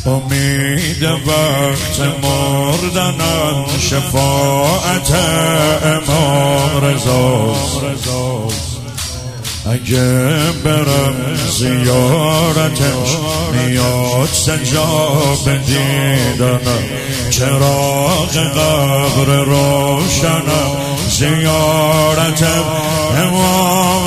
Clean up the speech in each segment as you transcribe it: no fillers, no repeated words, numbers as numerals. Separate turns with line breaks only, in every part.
امید وقت مردنم شفاعت امام رضاست. اگه برم زیارتش میاد سجاب دیدنم، چراغ قبر روشنم زیارت امام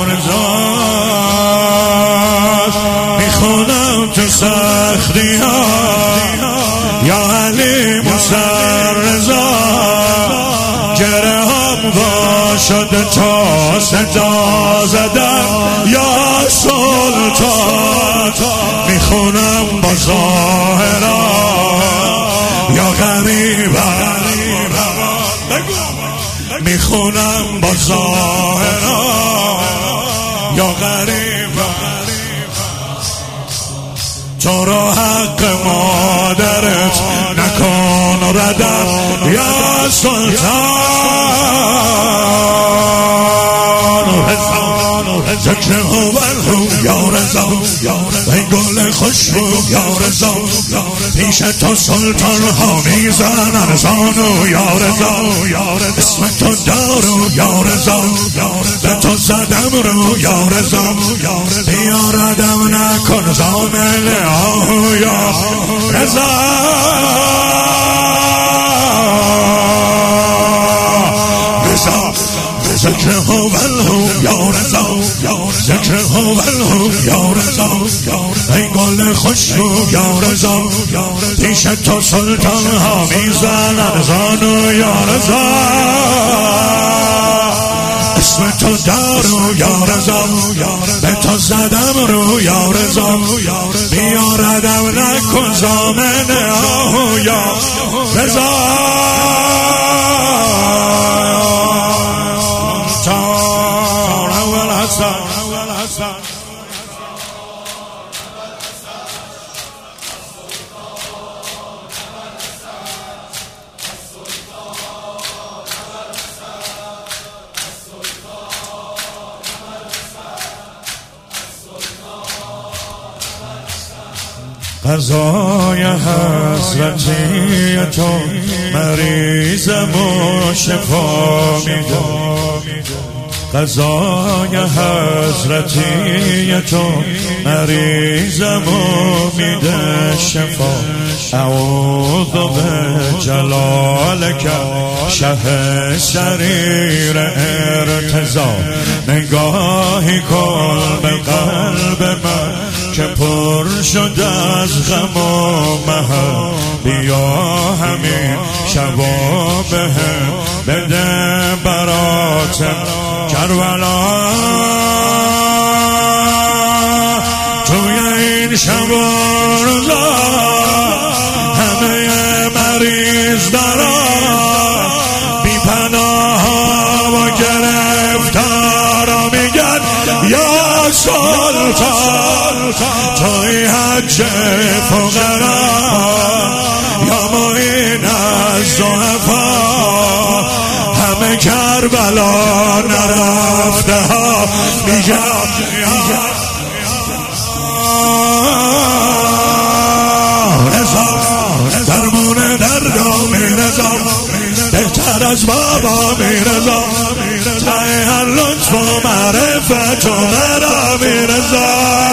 رضاست. میخونم تو سختی ها یا علی موسی رضا، گره هم وا شده تا صدا زدم یا سلطان. میخونم با ظاهرا یا غریبا، میخونم با ظاهرا یا غریبا. تو را حق مادرت نکن ردم یا سلطان. ذکر هوالهو یا رضا، ای گل خوشبو یا رضا، پیش تو سلطان ها میزنن زانو یا رضا. اسم تو دارو یا رضا، به تو زدم رو یا رضا، بیاردم نکن زامل آهو یا رضا. ذکر هوالهو یا رضا، ذکر هوالهو یا رضا، ای گل خوشبو یا رضا، پیش تو سلطان ها میزنن زانو یا رضا. اسم تو دارو یا رضا، به تو زدم رو یا رضا، بیاردم نکن زامن آهو یا رضا. قضای حضرتی تو مریضم و شفا میده، قضای حضرتی تو مریضم و میده شفا. اعوذ بجلالک شه سریر ارتضا، نگاهی کن به قلب من که پر شد از غم و محن. بیا همین شبا بهم بده برات کربلا، توی این شبا روزا همه مریض دارن، بی پناه و گرفتارا میگن یا سلطان. توی حج فقرا یا معین از ضعفا، همه کربلا نرفته ها میگن رضا. درمون دردا میرزا، بهتر از بابا میرزا، ته هر لطف و معرفت و مرا میرزا.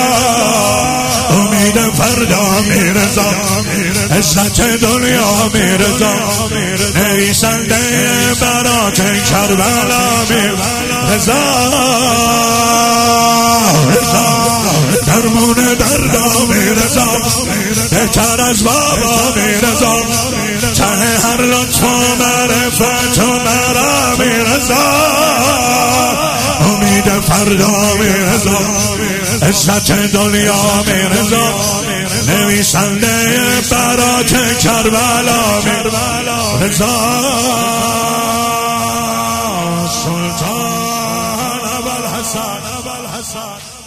امید فردا میرزا، عزت دنیا میرزا، نویسنده برات کربلا میرزا. درمون دردا میرزا، بهتر از بابا میرزا، ته هر لطف و معرفت و مرا میرزا. امید فردا میرزا، عزت دنیا میرزا، نویسنده برات کربلا میرزا. سلطان ابوالحسن